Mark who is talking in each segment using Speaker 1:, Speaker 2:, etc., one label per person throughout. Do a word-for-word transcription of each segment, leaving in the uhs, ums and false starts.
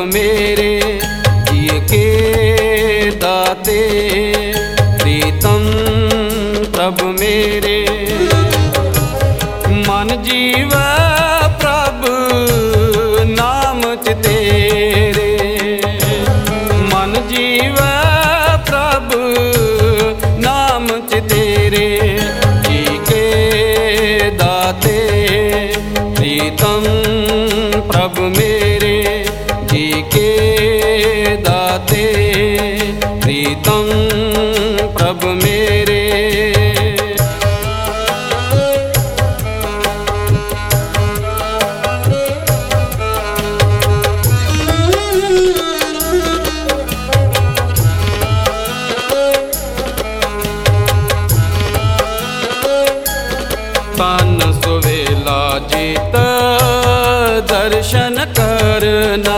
Speaker 1: मेरे जिए के दाते प्रीतम प्रभु मेरे। मन जीव प्रभु नाम च तेरे, मन जीव प्रभु नाम च तेरे। जी के दाते प्रीतम प्रभु मेरे, जी के दाते प्रीतम प्रभु मेरे। तन सुवेला जीत दर्शन करना,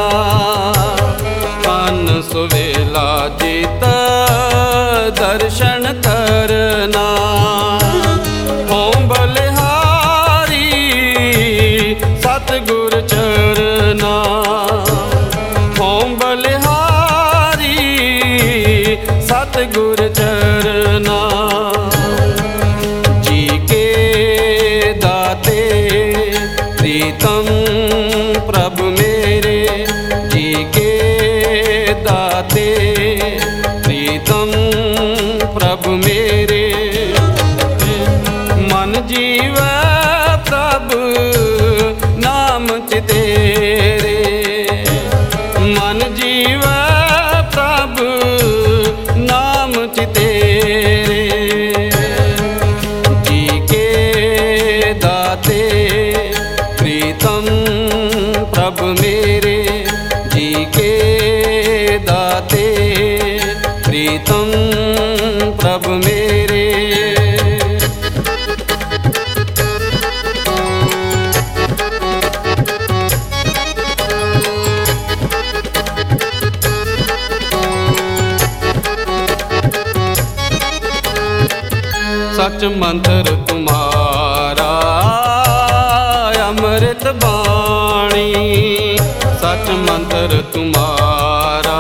Speaker 1: तन सुवेला जीत दर्शन करना। हों बलिहारी सतगुर चरना, हों बलिहारी सतगुर चरना। जी के दाते प्रीतम प्रभु मेरे, जी के दाते प्रीतम प्रभु मेरे। मन जीव प्रभु नाम च तेरे, मन जीव प्रभु नाम च तेरे। जी के दाते प्रीतम प्रभु मेरे, जी के दाते प्रीतम प्रभु मेरे। सच मंत्र तुम्हारा अमृत बाणी, सच मंत्र तुम्हारा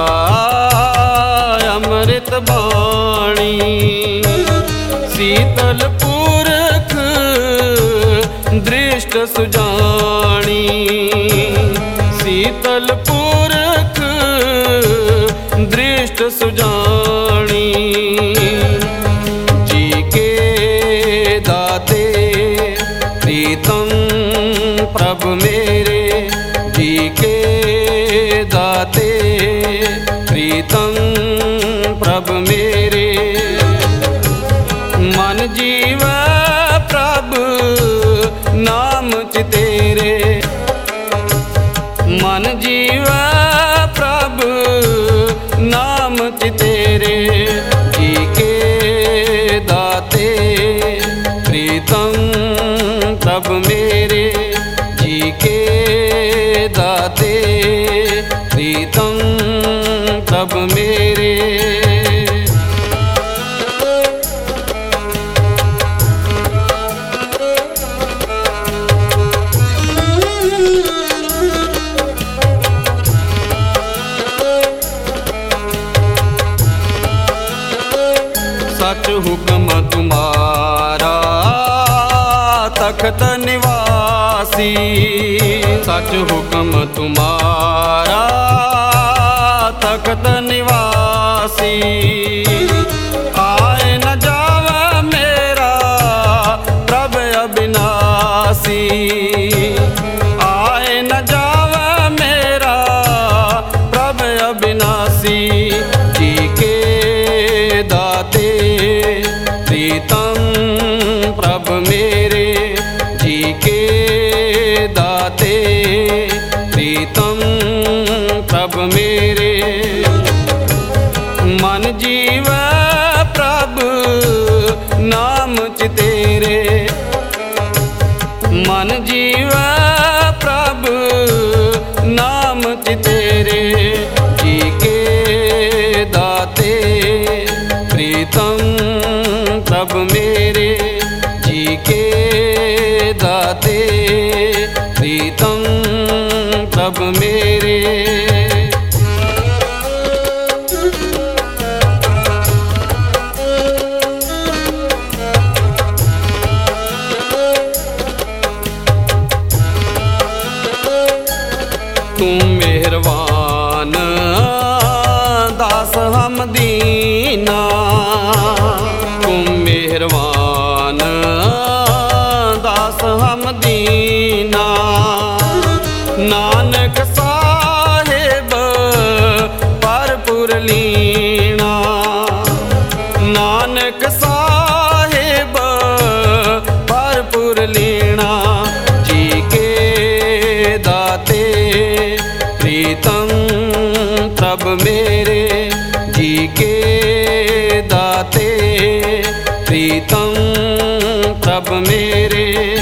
Speaker 1: अमृत बाणी। शीतल पुरख दृष्ट सुजानी, शीतल पुरख दृष्ट सुजानी। जी के दाते प्रीतम प्रभु मेरे, जी के दाते प्रीतम प्रभु मेरे। मन जीव प्रभु नाम च तेरे, मन जीव प्रभु नाम च तेरे। जी के दाते प्रीतम प्रभु मेरे, जी के दाते प्रीतम प्रभु मेरे। सच हुक्म तुम्हारा तख्त निवासी, सच हुक्म तुम्हारा तख्त निवासी। आए न जावा मेरा प्रभु अविनाशी, आए न जावा मेरा प्रभु अविनाशी। जी के दाते प्रीतम प्रभु मेरे, जी के दाते प्रीतम प्रभु मेरे। मन जीव प्रभु नाम च तेरे, मन जीव प्रभु नाम च तेरे। जी के दाते प्रीतम प्रभु मेरे, जी के दाते प्रीतम प्रभु मेरे। दास हम दीना। नानक साहेब परपुर लीना, नानक साहेब परपुर लीना। जी के दाते प्रीतम प्रभ मेरे, जी के दाते प्रीतम प्रभ मेरे।